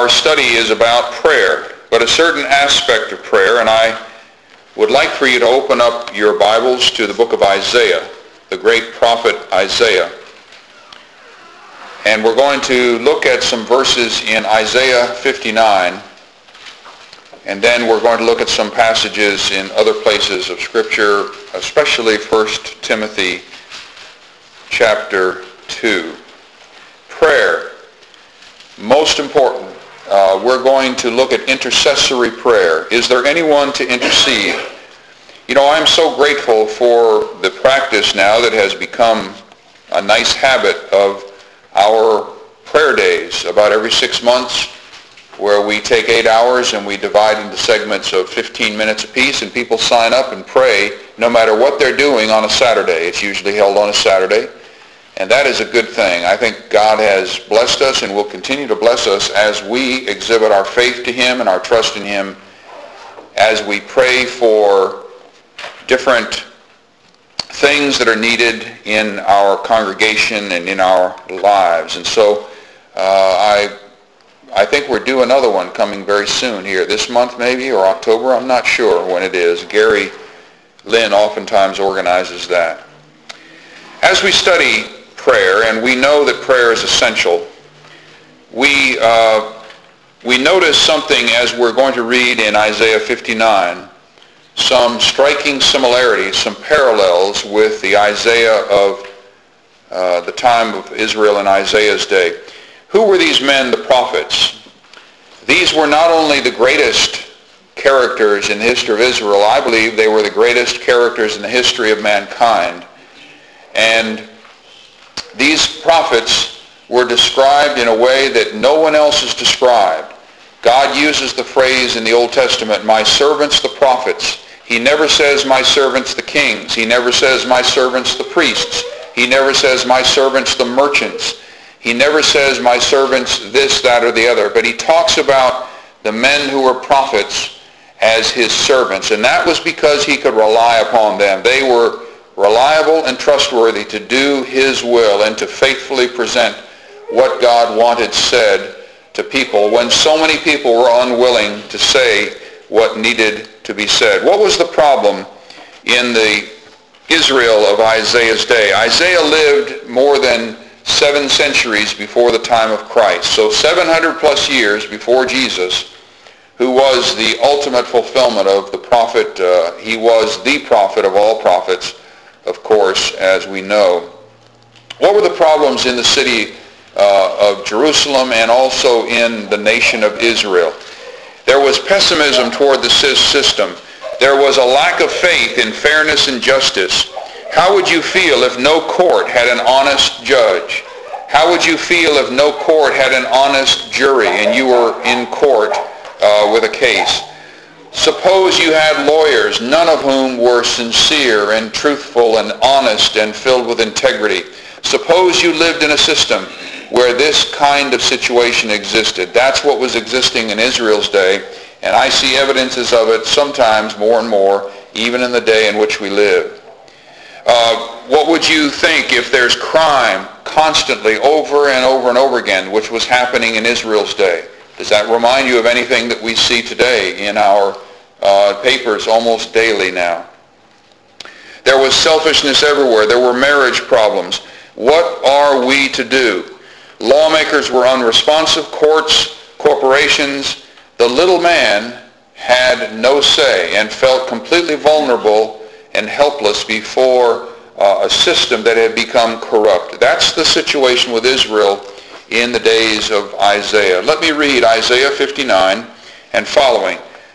Our study is about prayer, but a certain aspect of prayer, and I would like for you to open up your Bibles to the book of Isaiah, the great prophet Isaiah. And we're going to look at some verses in Isaiah 59, and then we're going to look at some passages in other places of Scripture, especially 1 Timothy chapter 2. Prayer, most important. We're going to look at intercessory prayer. Is there anyone to intercede? You know, I'm so grateful for the practice now that has become a nice habit of our prayer days about every 6 months, where we take 8 hours and we divide into segments of 15 minutes apiece, and people sign up and pray no matter what they're doing on a Saturday. It's usually held on a Saturday. And that is a good thing. I think God has blessed us and will continue to bless us as we exhibit our faith to Him and our trust in Him as we pray for different things that are needed in our congregation and in our lives. And so I think we're due another one coming very soon here, this month maybe, or October. I'm not sure when it is. Gary Lynn oftentimes organizes that. As we study prayer, and we know that prayer is essential, we notice something as we're going to read in Isaiah 59, some striking similarities, some parallels with the Isaiah of the time of Israel in Isaiah's day. Who were these men, the prophets? These were not only the greatest characters in the history of Israel, I believe they were the greatest characters in the history of mankind. And these prophets were described in a way that no one else is described. God uses the phrase in the Old Testament, my servants the prophets. He never says my servants the kings. He never says my servants the priests. He never says my servants the merchants. He never says my servants this, that, or the other. But he talks about the men who were prophets as his servants. And that was because he could rely upon them. They were reliable and trustworthy to do his will and to faithfully present what God wanted said to people when so many people were unwilling to say what needed to be said. What was the problem in the Israel of Isaiah's day? Isaiah lived more than 7 centuries before the time of Christ, so 700 plus years before Jesus, who was the ultimate fulfillment of the prophet. He was the prophet of all prophets, of course, as we know. What were the problems in the city of Jerusalem and also in the nation of Israel? There was pessimism toward the system. There was a lack of faith in fairness and justice. How would you feel if no court had an honest judge? How would you feel if no court had an honest jury and you were in court with a case? Suppose you had lawyers, none of whom were sincere and truthful and honest and filled with integrity. Suppose you lived in a system where this kind of situation existed. That's what was existing in Israel's day, and I see evidences of it sometimes more and more, even in the day in which we live. What would you think if there's crime constantly over and over and over again, which was happening in Israel's day? Does that remind you of anything that we see today in our papers almost daily now? There was selfishness everywhere. There were marriage problems. What are we to do? Lawmakers were unresponsive. Courts, corporations. The little man had no say and felt completely vulnerable and helpless before a system that had become corrupt. That's the situation with Israel in the days of Isaiah. Let me read Isaiah 59 and following.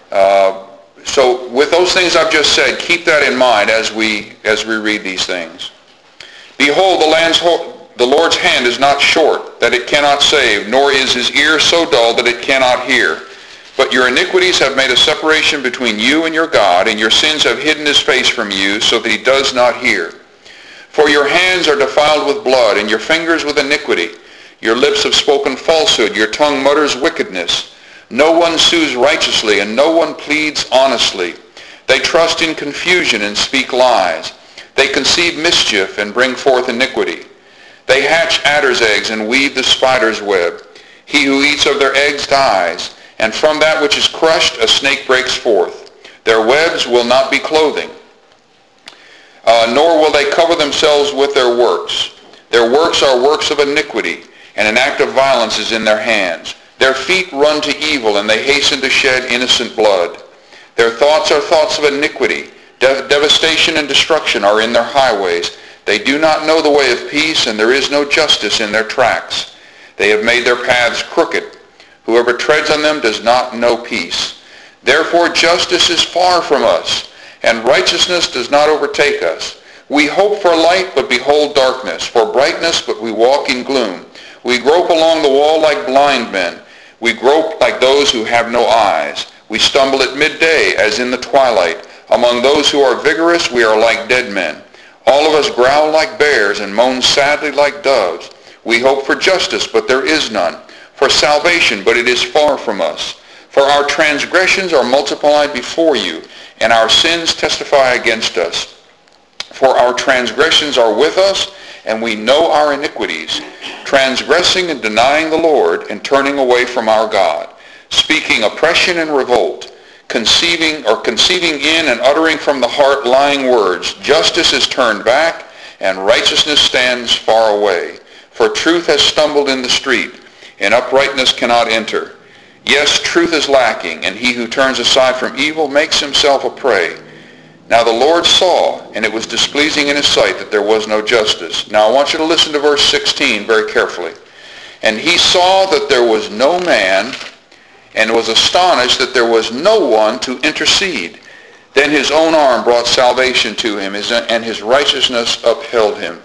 So with those things I've just said, keep that in mind as we read these things. Behold, the Lord's hand is not short, that it cannot save, nor is his ear so dull that it cannot hear. But your iniquities have made a separation between you and your God, and your sins have hidden his face from you, so that he does not hear. For your hands are defiled with blood, and your fingers with iniquity. Your lips have spoken falsehood, your tongue mutters wickedness. No one sues righteously, and no one pleads honestly. They trust in confusion and speak lies. They conceive mischief and bring forth iniquity. They hatch adder's eggs and weave the spider's web. He who eats of their eggs dies, and from that which is crushed a snake breaks forth. Their webs will not be clothing, nor will they cover themselves with their works. Their works are works of iniquity, and an act of violence is in their hands. Their feet run to evil, and they hasten to shed innocent blood. Their thoughts are thoughts of iniquity. Devastation and destruction are in their highways. They do not know the way of peace, and there is no justice in their tracks. They have made their paths crooked. Whoever treads on them does not know peace. Therefore justice is far from us, and righteousness does not overtake us. We hope for light, but behold darkness, for brightness, but we walk in gloom. We grope along the wall like blind men. We grope like those who have no eyes. We stumble at midday as in the twilight. Among those who are vigorous, we are like dead men. All of us growl like bears and moan sadly like doves. We hope for justice, but there is none. For salvation, but it is far from us. For our transgressions are multiplied before you, and our sins testify against us. For our transgressions are with us, and we know our iniquities, transgressing and denying the Lord, and turning away from our God, speaking oppression and revolt, conceiving in and uttering from the heart lying words. Justice is turned back, and righteousness stands far away. For truth has stumbled in the street, and uprightness cannot enter. Yes, truth is lacking, and he who turns aside from evil makes himself a prey. Now the Lord saw, and it was displeasing in his sight that there was no justice. Now I want you to listen to verse 16 very carefully. And he saw that there was no man, and was astonished that there was no one to intercede. Then his own arm brought salvation to him, and his righteousness upheld him.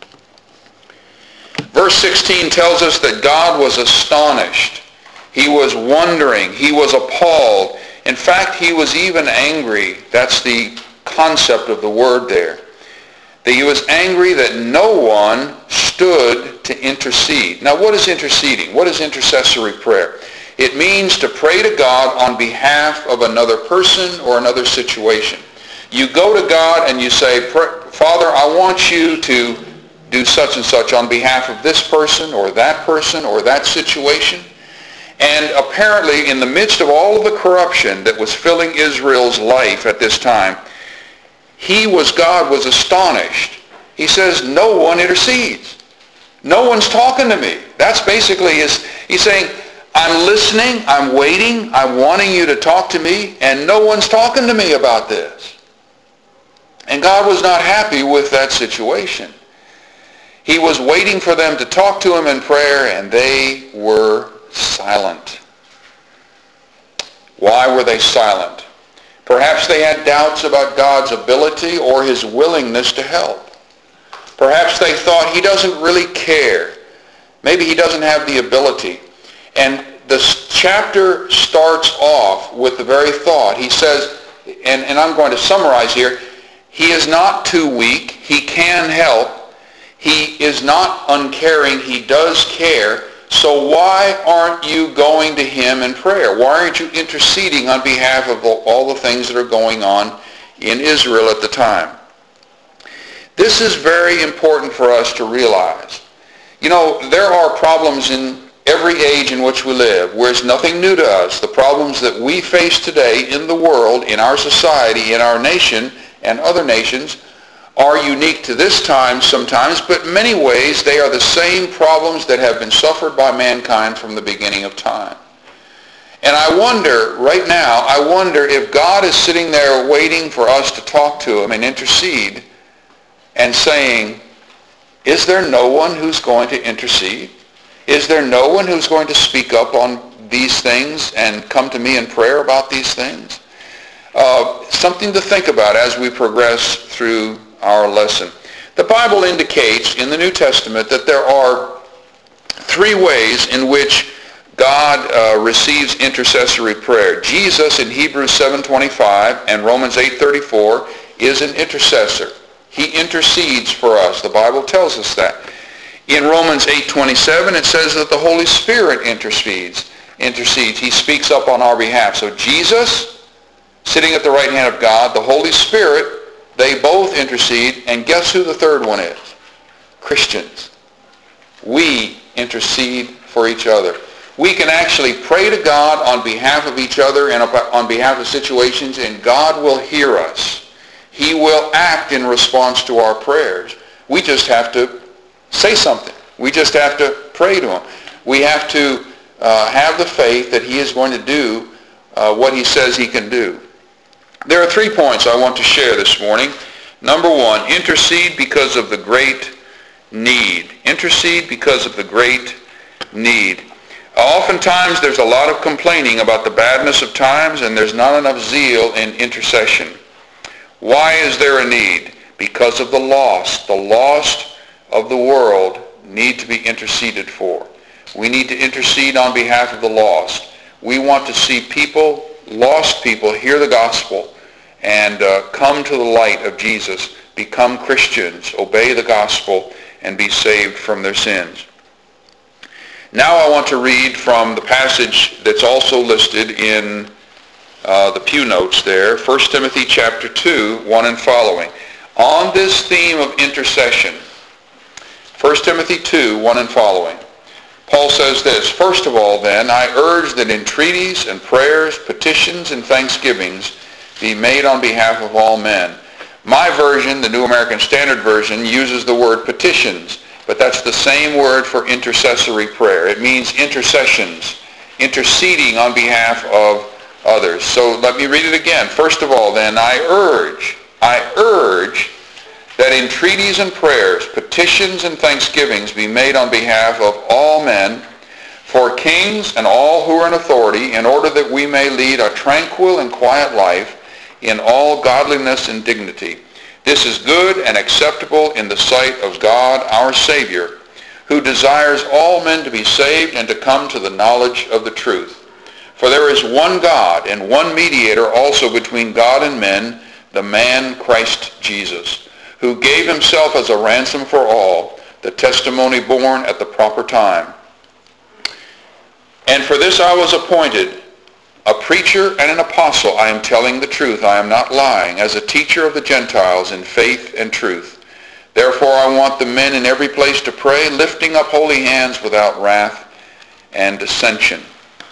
Verse 16 tells us that God was astonished. He was wondering. He was appalled. In fact, he was even angry. That's the concept of the word there. That he was angry that no one stood to intercede. Now, what is interceding? What is intercessory prayer? It means to pray to God on behalf of another person or another situation. You go to God and you say, Father, I want you to do such and such on behalf of this person or that situation. And apparently in the midst of all of the corruption that was filling Israel's life at this time, God was astonished. He says, no one intercedes. No one's talking to me. That's basically he's saying, I'm listening, I'm waiting, I'm wanting you to talk to me, and no one's talking to me about this. And God was not happy with that situation. He was waiting for them to talk to him in prayer, and they were silent. Why were they silent? Perhaps they had doubts about God's ability or his willingness to help. Perhaps they thought he doesn't really care. Maybe he doesn't have the ability. And the chapter starts off with the very thought. He says, and I'm going to summarize here, he is not too weak. He can help. He is not uncaring. He does care. So why aren't you going to him in prayer? Why aren't you interceding on behalf of all the things that are going on in Israel at the time? This is very important for us to realize. You know, there are problems in every age in which we live where it's nothing new to us. The problems that we face today in the world, in our society, in our nation, and other nations are unique to this time sometimes, but in many ways they are the same problems that have been suffered by mankind from the beginning of time. And I wonder, right now, if God is sitting there waiting for us to talk to him and intercede and saying, is there no one who's going to intercede? Is there no one who's going to speak up on these things and come to me in prayer about these things? Something to think about as we progress through our lesson. The Bible indicates in the New Testament that there are three ways in which God receives intercessory prayer. Jesus in Hebrews 7:25 and Romans 8:34 is an intercessor. He intercedes for us. The Bible tells us that. In Romans 8:27 it says that the Holy Spirit intercedes. He speaks up on our behalf. So Jesus, sitting at the right hand of God, the Holy Spirit, they both intercede. And guess who the third one is? Christians. We intercede for each other. We can actually pray to God on behalf of each other and on behalf of situations, and God will hear us. He will act in response to our prayers. We just have to say something. We just have to pray to him. We have to have the faith that he is going to do what he says he can do. There are 3 points I want to share this morning. Number 1, intercede because of the great need. Intercede because of the great need. Oftentimes there's a lot of complaining about the badness of times, and there's not enough zeal in intercession. Why is there a need? Because of the lost. The lost of the world need to be interceded for. We need to intercede on behalf of the lost. We want to see people, lost people, hear the gospel and come to the light of Jesus, become Christians, obey the gospel, and be saved from their sins. Now I want to read from the passage that's also listed in the pew notes there, 1 Timothy chapter 2, 1 and following. On this theme of intercession, 1 Timothy 2, 1 and following, Paul says this, "First of all, then, I urge that entreaties and prayers, petitions and thanksgivings be made on behalf of all men." My version, the New American Standard Version, uses the word petitions, but that's the same word for intercessory prayer. It means intercessions, interceding on behalf of others. So let me read it again. First of all, then, I urge that entreaties and prayers, petitions and thanksgivings be made on behalf of all men, for kings and all who are in authority, in order that we may lead a tranquil and quiet life in all godliness and dignity. This is good and acceptable in the sight of God our Savior, who desires all men to be saved and to come to the knowledge of the truth. For there is one God and one mediator also between God and men, the man Christ Jesus, who gave himself as a ransom for all, the testimony born at the proper time. And for this I was appointed, a preacher and an apostle. I am telling the truth, I am not lying, as a teacher of the Gentiles in faith and truth. Therefore I want the men in every place to pray, lifting up holy hands without wrath and dissension.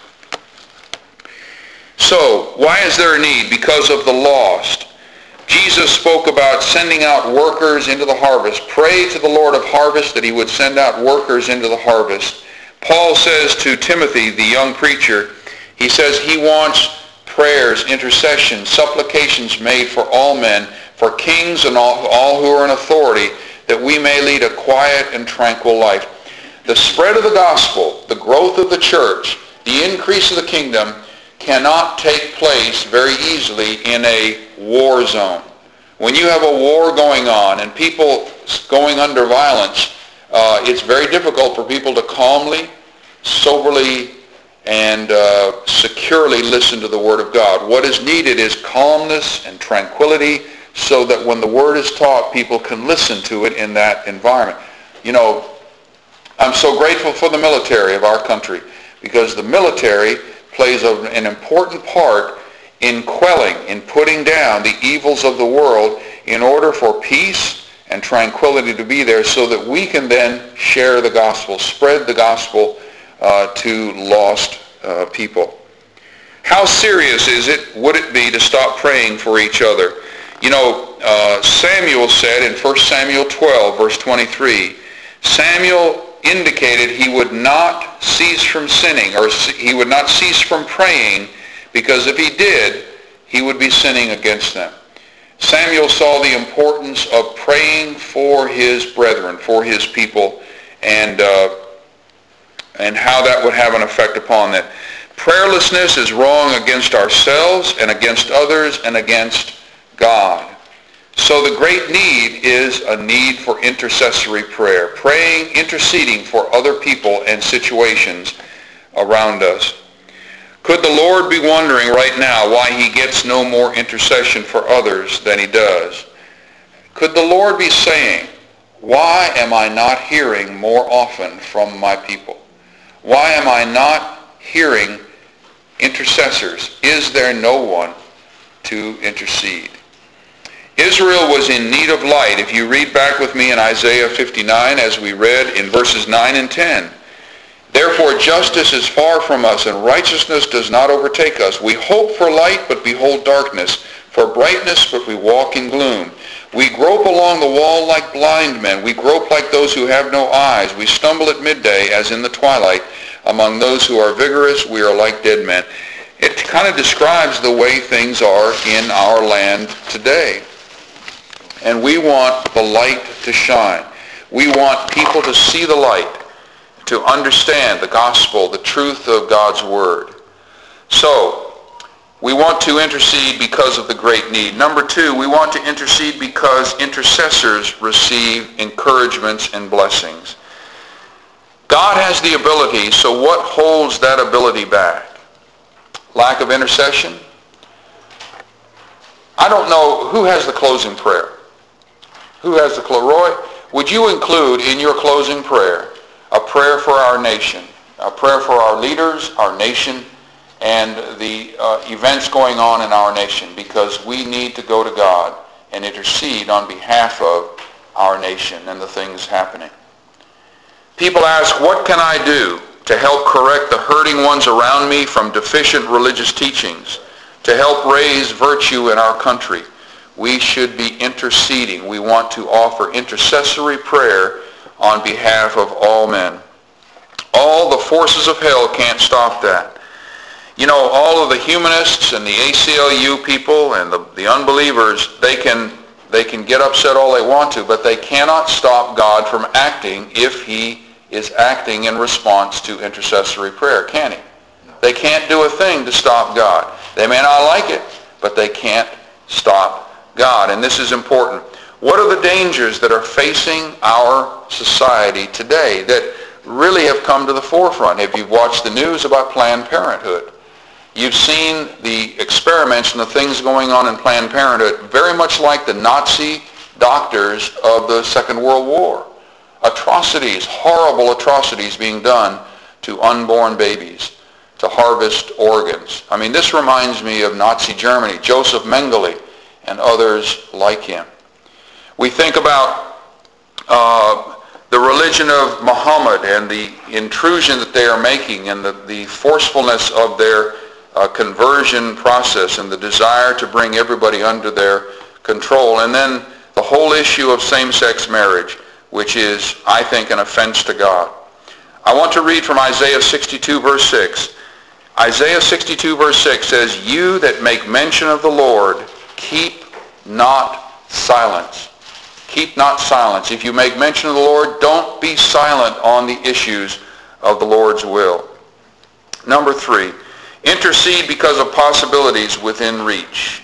So, why is there a need? Because of the lost. Jesus spoke about sending out workers into the harvest. Pray to the Lord of harvest that he would send out workers into the harvest. Paul says to Timothy, the young preacher, he says he wants prayers, intercessions, supplications made for all men, for kings and all who are in authority, that we may lead a quiet and tranquil life. The spread of the gospel, the growth of the church, the increase of the kingdom cannot take place very easily in a war zone. When you have a war going on and people going under violence, it's very difficult for people to calmly, soberly, and securely listen to the Word of God. What is needed is calmness and tranquility so that when the Word is taught, people can listen to it in that environment. You know, I'm so grateful for the military of our country, because the military plays an important part in quelling, in putting down the evils of the world in order for peace and tranquility to be there, so that we can then share the gospel, spread the gospel to lost people. How serious would it be to stop praying for each other? You know, Samuel said in 1 Samuel 12, verse 23, Samuel indicated he would not cease from sinning, or he would not cease from praying, because if he did, he would be sinning against them. Samuel saw the importance of praying for his brethren, for his people, and how that would have an effect upon them. Prayerlessness is wrong against ourselves and against others and against God. So the great need is a need for intercessory prayer, praying, interceding for other people and situations around us. Could the Lord be wondering right now why he gets no more intercession for others than he does? Could the Lord be saying, why am I not hearing more often from my people? Why am I not hearing intercessors? Is there no one to intercede? Israel was in need of light. If you read back with me in Isaiah 59, as we read in verses 9 and 10, Therefore justice is far from us, and righteousness does not overtake us. We hope for light, but behold darkness, for brightness, but we walk in gloom. We grope along the wall like blind men. We grope like those who have no eyes. We stumble at midday as in the twilight. Among those who are vigorous, we are like dead men. It kind of describes the way things are in our land today. And we want the light to shine. We want people to see the light, to understand the gospel, the truth of God's word. So, we want to intercede because of the great need. Number two, we want to intercede because intercessors receive encouragements and blessings. God has the ability, so what holds that ability back? Lack of intercession? I don't know, who has the closing prayer? Who has the Roy, would you include in your closing prayer a prayer for our nation, a prayer for our leaders, our nation, and the events going on in our nation, because we need to go to God and intercede on behalf of our nation and the things happening. People ask, what can I do to help correct the hurting ones around me from deficient religious teachings, to help raise virtue in our country? We should be interceding. We want to offer intercessory prayer on behalf of all men. All the forces of hell can't stop that. You know, all of the humanists and the ACLU people and the unbelievers, they can get upset all they want to, but they cannot stop God from acting if he is acting in response to intercessory prayer, can he? They can't do a thing to stop God. They may not like it, but they can't stop God. And this is important. What are the dangers that are facing our society today that really have come to the forefront? If you've watched the news about Planned Parenthood, you've seen the experiments and the things going on in Planned Parenthood, very much like the Nazi doctors of the Second World War. Atrocities, horrible atrocities being done to unborn babies, to harvest organs. I mean, this reminds me of Nazi Germany, Joseph Mengele and others like him. We think about the religion of Muhammad and the intrusion that they are making and the forcefulness of their conversion process and the desire to bring everybody under their control. And then the whole issue of same-sex marriage, which is, I think, an offense to God. I want to read from Isaiah 62, verse 6. Isaiah 62, verse 6 says, "You that make mention of the Lord, keep not silence." Keep not silence. If you make mention of the Lord, don't be silent on the issues of the Lord's will. Number three, intercede because of possibilities within reach.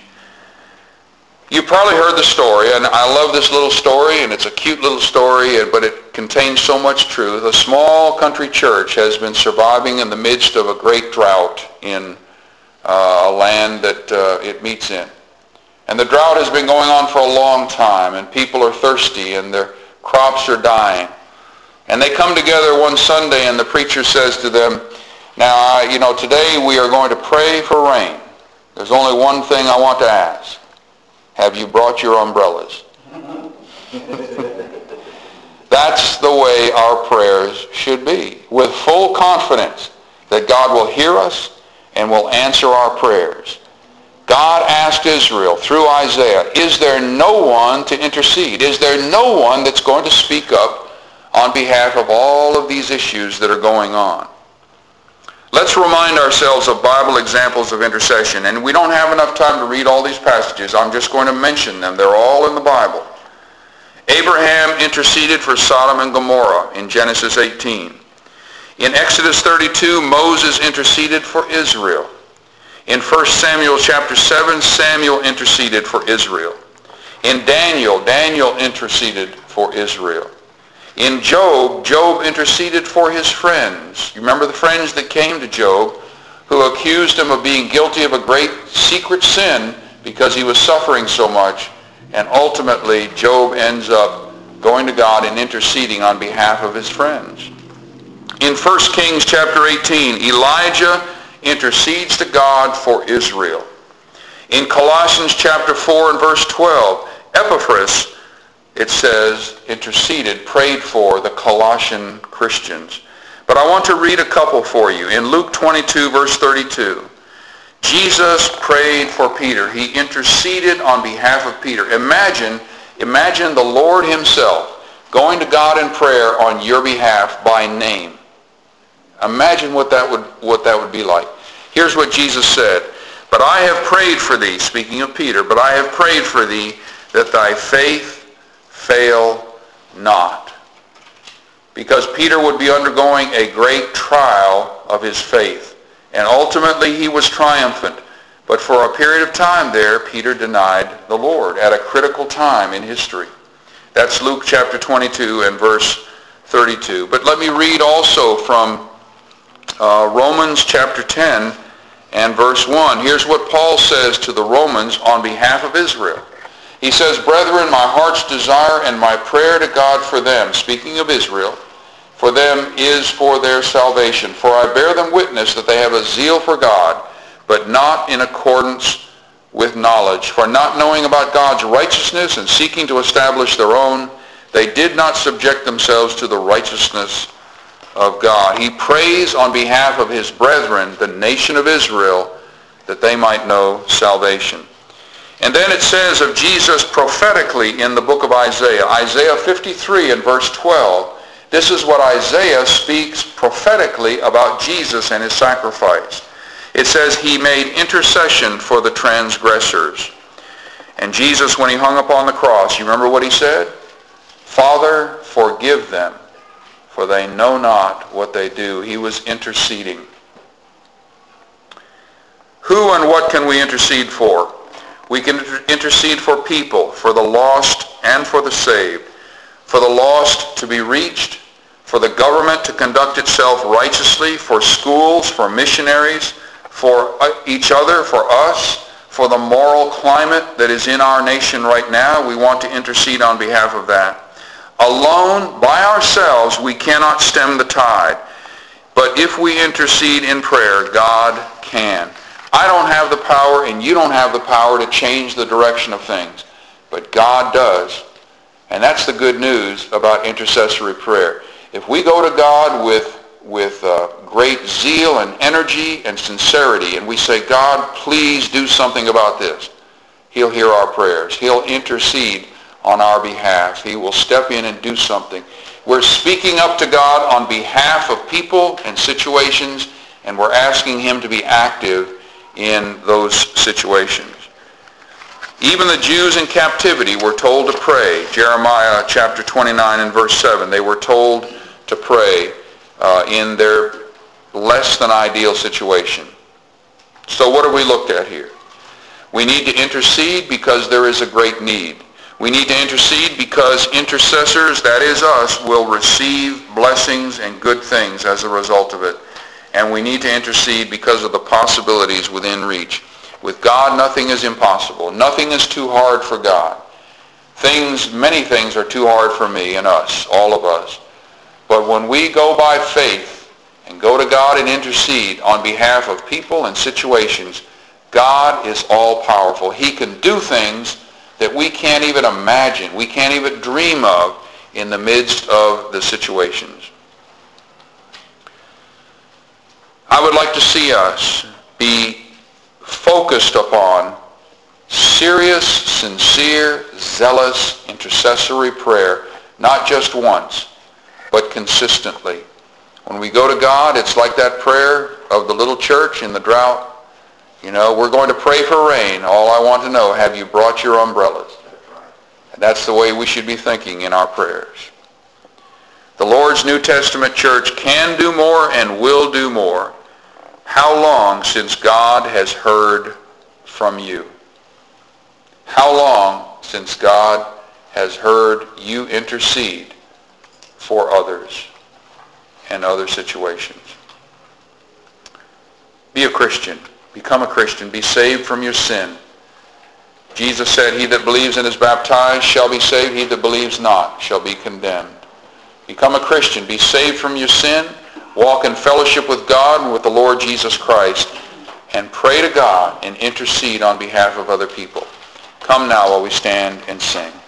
You probably heard the story, and I love this little story, and it's a cute little story, but it contains so much truth. A small country church has been surviving in the midst of a great drought in a land that it meets in. And the drought has been going on for a long time, and people are thirsty, and their crops are dying. And they come together one Sunday, and the preacher says to them, "Now, today we are going to pray for rain. There's only one thing I want to ask. Have you brought your umbrellas?" That's the way our prayers should be, with full confidence that God will hear us and will answer our prayers. God asked Israel through Isaiah, is there no one to intercede? Is there no one that's going to speak up on behalf of all of these issues that are going on? Let's remind ourselves of Bible examples of intercession. And we don't have enough time to read all these passages. I'm just going to mention them. They're all in the Bible. Abraham interceded for Sodom and Gomorrah in Genesis 18. In Exodus 32, Moses interceded for Israel. In 1 Samuel chapter 7, Samuel interceded for Israel. In Daniel, Daniel interceded for Israel. In Job, Job interceded for his friends. You remember the friends that came to Job who accused him of being guilty of a great secret sin because he was suffering so much. And ultimately, Job ends up going to God and interceding on behalf of his friends. In 1 Kings chapter 18, Elijah intercedes to God for Israel. In Colossians chapter 4 and verse 12, Epaphras, it says, interceded, prayed for the Colossian Christians. But I want to read a couple for you. In Luke 22, verse 32, Jesus prayed for Peter. He interceded on behalf of Peter. Imagine the Lord himself going to God in prayer on your behalf by name. Imagine what that would be like. Here's what Jesus said. But I have prayed for thee, speaking of Peter, but I have prayed for thee that thy faith fail not. Because Peter would be undergoing a great trial of his faith. And ultimately he was triumphant. But for a period of time there, Peter denied the Lord at a critical time in history. That's Luke chapter 22 and verse 32. But let me read also from Romans chapter 10 and verse 1. Here's what Paul says to the Romans on behalf of Israel. He says, Brethren, my heart's desire and my prayer to God for them, speaking of Israel, for them is for their salvation. For I bear them witness that they have a zeal for God, but not in accordance with knowledge. For not knowing about God's righteousness and seeking to establish their own, they did not subject themselves to the righteousness of God. He prays on behalf of his brethren, the nation of Israel, that they might know salvation. And then it says of Jesus prophetically in the book of Isaiah, Isaiah 53 and verse 12, this is what Isaiah speaks prophetically about Jesus and his sacrifice. It says, he made intercession for the transgressors. And Jesus, when he hung upon the cross, you remember what he said? Father, forgive them, for they know not what they do. He was interceding. Who and what can we intercede for? We can intercede for people, for the lost and for the saved. For the lost to be reached, for the government to conduct itself righteously, for schools, for missionaries, for each other, for us, for the moral climate that is in our nation right now. We want to intercede on behalf of that. Alone, by ourselves, we cannot stem the tide. But if we intercede in prayer, God can. I don't have the power and you don't have the power to change the direction of things. But God does. And that's the good news about intercessory prayer. If we go to God with great zeal and energy and sincerity, and we say, God, please do something about this, he'll hear our prayers. He'll intercede on our behalf. He will step in and do something. We're speaking up to God on behalf of people and situations, and we're asking him to be active in those situations. Even the Jews in captivity were told to pray. Jeremiah chapter 29 and verse 7. They were told to pray in their less than ideal situation. So what have we looked at here? We need to intercede because there is a great need. We need to intercede because intercessors, that is us, will receive blessings and good things as a result of it. And we need to intercede because of the possibilities within reach. With God, nothing is impossible. Nothing is too hard for God. Many things are too hard for me and us, all of us. But when we go by faith and go to God and intercede on behalf of people and situations, God is all-powerful. He can do things that we can't even imagine, we can't even dream of in the midst of the situations. I would like to see us be focused upon serious, sincere, zealous, intercessory prayer, not just once, but consistently. When we go to God, it's like that prayer of the little church in the drought. You know, we're going to pray for rain. All I want to know, have you brought your umbrellas? And that's the way we should be thinking in our prayers. The Lord's New Testament church can do more and will do more. How long since God has heard from you? How long since God has heard you intercede for others and other situations? Be a Christian. Become a Christian. Be saved from your sin. Jesus said, he that believes and is baptized shall be saved. He that believes not shall be condemned. Become a Christian. Be saved from your sin. Walk in fellowship with God and with the Lord Jesus Christ. And pray to God and intercede on behalf of other people. Come now while we stand and sing.